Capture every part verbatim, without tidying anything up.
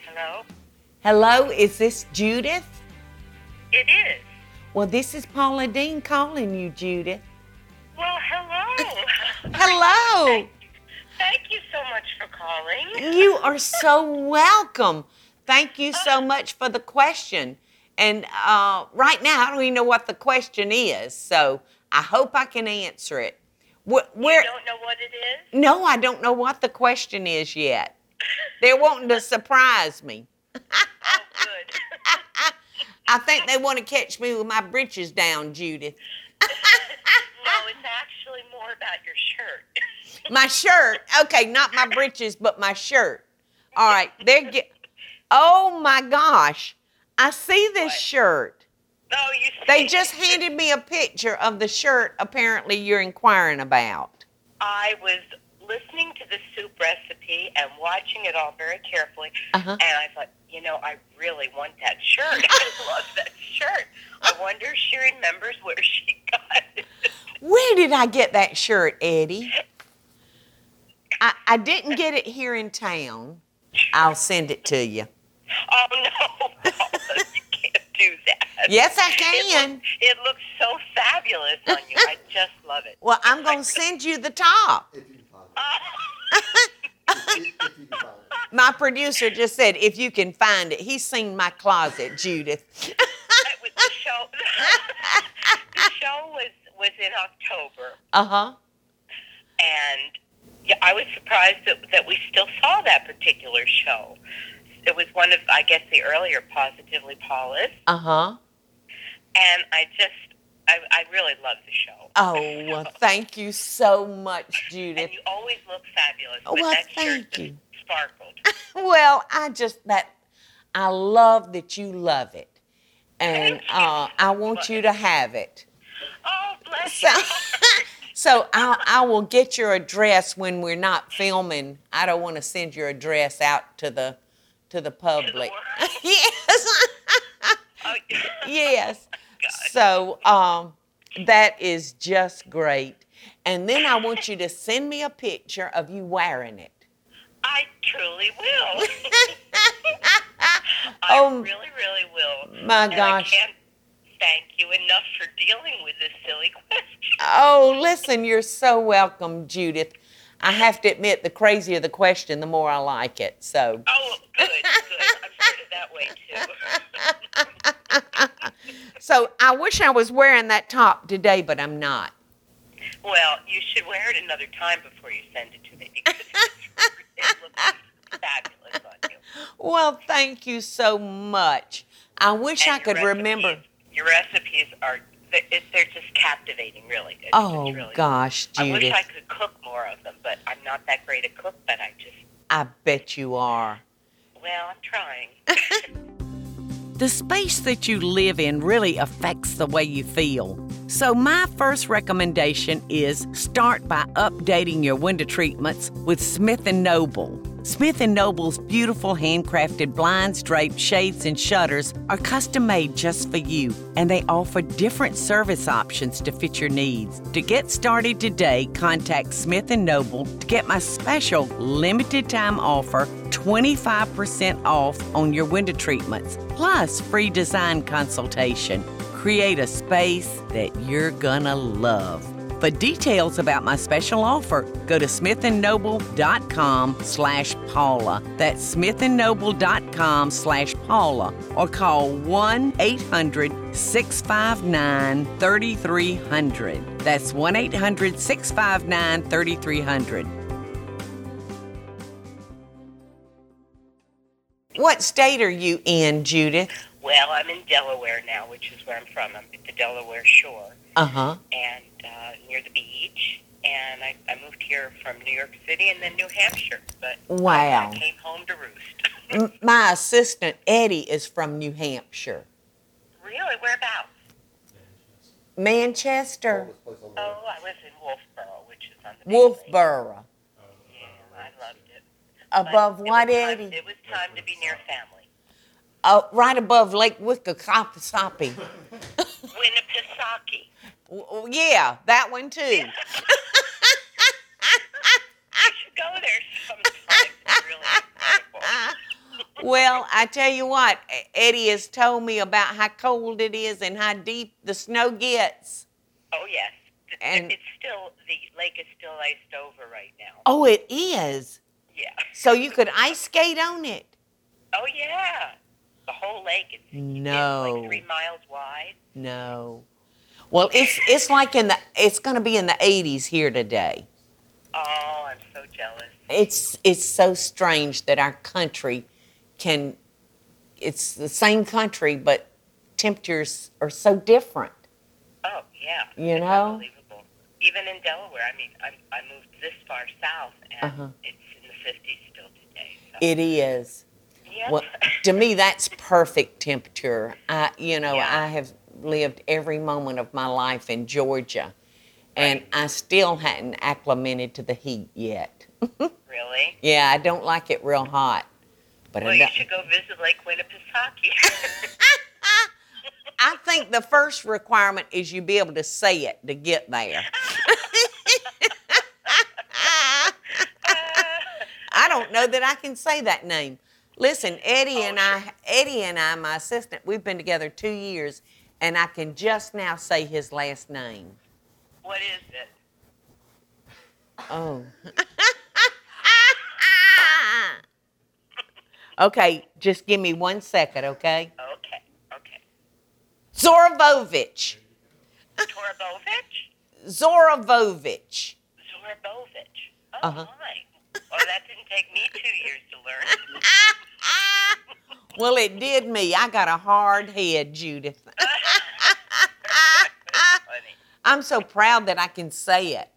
Hello? Hello, is this Judith? It is. Well, this is Paula Dean calling you, Judith. Well, hello. Hello. Thank, thank you so much for calling. You are so welcome. Thank you so much for the question. And uh, right now, I don't even know what the question is, so I hope I can answer it. Where, you don't know what it is? No, I don't know what the question is yet. They're wanting to surprise me. Oh, good. I think they want to catch me with my britches down, Judith. No, it's actually more about your shirt. My shirt. Okay, not my britches, but my shirt. All right, they're get. Oh my gosh, I see this What? shirt. Oh, you see? They just handed me a picture of the shirt apparently you're inquiring about. I was listening to the soup recipe and watching it all very carefully, Uh-huh. and I thought, you know, I really want that shirt. I love that shirt. I wonder if she remembers where she got it. Where did I get that shirt, Eddie? I, I didn't get it here in town. I'll send it to you. Oh, no, Paula, you can't do that. Yes, I It can. looks, it looks so fabulous on you. I just love it. Well, I'm going to send you the top. If you can find Oh, it. If, if you can find it. My producer just said, if you can find it. He's seen my closet, Judith. it was the show. The show was, was in October, Uh-huh. and yeah, I was surprised that, that we still saw that particular show. It was one of, I guess, the earlier Positively Paula's, Uh-huh. and I just, I, I really love the show. Oh, well, thank you so much, Judith. And you always look fabulous Oh, with well, that shirt thank that you. sparkled. Well, I just, that, I love that you love it. And Thank you. uh, I want you to have it. Oh, bless So, you. so I, I will get your address when we're not filming. I don't want to send your address out to the to the public. world. Yes. Oh, yeah. Yes. God. So um, that is just great. And then I want you to send me a picture of you wearing it. I truly will. I Oh, really, really will. my and gosh. I can't thank you enough for dealing with this silly question. Oh, listen, you're so welcome, Judith. I have to admit, the crazier the question, the more I like it. So. Oh, good, good. I'm sort of that way, too. So I wish I was wearing that top today, but I'm not. Well, you should wear it another time before you send it to me because it looks fabulous on you. Well, thank you so much. I wish And I your could remember. recipes- Your recipes are, they're they're just captivating, really. It's, Oh, it's really, gosh, I wish Judith. I could cook more of them, but I'm not that great a cook, but I just, I bet you are. well, I'm trying. The space that you live in really affects the way you feel. So my first recommendation is start by updating your window treatments with Smith and Noble. Smith and Noble's beautiful handcrafted blinds, drapes, shades, and shutters are custom made just for you, and they offer different service options to fit your needs. To get started today, contact Smith and Noble to get my special limited time offer, twenty-five percent off on your window treatments, plus free design consultation. Create a space that you're gonna love. For details about my special offer, go to smithandnoble.com slash Paula. That's smithandnoble.com slash Paula. Or call one eight hundred six five nine three three zero zero. That's one eight hundred six five nine three three zero zero. What state are you in, Judith? Well, I'm in Delaware now, which is where I'm from. I'm at the Delaware shore Uh-huh. and uh, near the beach. And I, I moved here from New York City and then New Hampshire. But Wow. I came home to roost. M- My assistant, Eddie, is from New Hampshire. Really? Whereabouts? Manchester. This place on the- Oh, I was in Wolfboro, which is on the Big Lake. Wolfboro. Yeah, I loved it. Above But what, it was time- Eddie? It was time to be near family. Uh, right above Lake Wickacopasapi. Winnipesaukee. W- w- yeah, that one too. You should go there sometime. It's really incredible. Well, I tell you what, Eddie has told me about how cold it is and how deep the snow gets. Oh, yes. And it's still, the lake is still iced over right now. Oh, it is? Yeah. So you could ice skate on it? Oh, yeah. The whole lake is no. like three miles wide. No. Well, it's it's like in the, it's going to be in the eighties here today. Oh, I'm so jealous. It's it's so strange that our country can, it's the same country, but temperatures are so different. Oh, yeah. You it's know? Unbelievable. Even in Delaware, I mean, I, I moved this far south, and uh-huh. it's in the fifties still today. So. It is. Yep. Well, to me, that's perfect temperature. I, you know, yeah. I have lived every moment of my life in Georgia, and right. I still hadn't acclimated to the heat yet. Really? Yeah, I don't like it real hot. But well, I you should go visit Lake Winnipesaukee. I think the first requirement is you be able to say it to get there. I don't know that I can say that name. Listen, Eddie oh, and sure. I, Eddie and I, my assistant, we've been together two years, and I can just now say his last name. What is it? Oh. Okay, just give me one second, okay? Okay, okay. Zorovovich. Torabovich? Zorovovich. Zorovovich. Oh, Uh-huh. my. Well, that didn't take me two years to learn. Well, it did me. I got a hard head, Judith. Funny. I'm so proud that I can say it.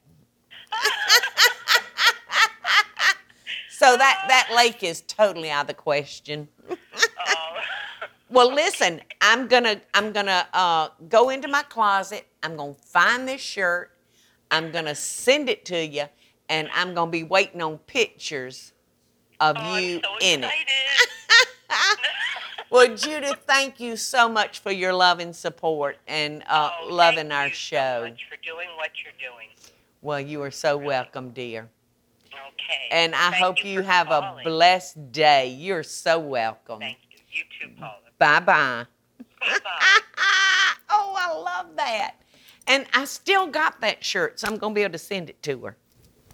So that, that lake is totally out of the question. Oh. Well, listen, I'm gonna I'm gonna uh, go into my closet. I'm gonna find this shirt. I'm gonna send it to you, and I'm gonna be waiting on pictures of oh, you I'm so in excited. it. Well, Judith, thank you so much for your love and support and uh, oh, loving thank our you show. so much for doing what you're doing. Well, you are so welcome, dear. Okay. And I Thank hope you you for have calling. a blessed day. You're so welcome. Thank you. You too, Paula. Bye-bye. Bye-bye. Oh, I love that. And I still got that shirt, so I'm going to be able to send it to her.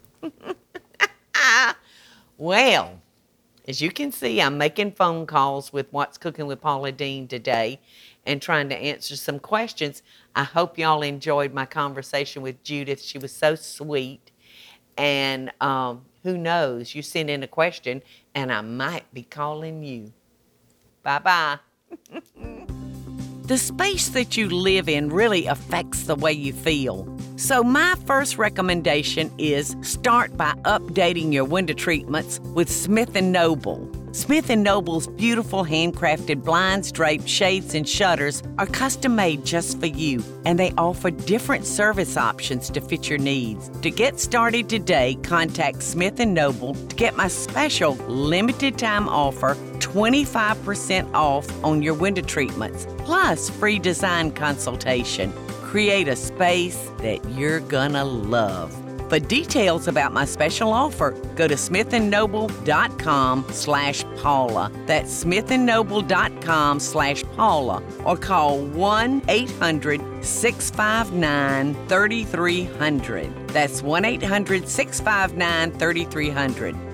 Well, as you can see, I'm making phone calls with What's Cooking with Paula Deen today and trying to answer some questions. I hope y'all enjoyed my conversation with Judith. She was so sweet. And um, who knows, you send in a question, and I might be calling you. Bye-bye. The space that you live in really affects the way you feel. So my first recommendation is start by updating your window treatments with Smith and Noble. Smith and Noble's beautiful handcrafted blinds, drapes, shades, and shutters are custom made just for you, and they offer different service options to fit your needs. To get started today, contact Smith and Noble to get my special limited time offer, twenty-five percent off on your window treatments, plus free design consultation. Create a space that you're gonna love. For details about my special offer, go to smithandnoble.com slash Paula. That's smithandnoble.com slash Paula. Or call one eight hundred six five nine three three zero zero. That's one eight hundred six five nine three three zero zero.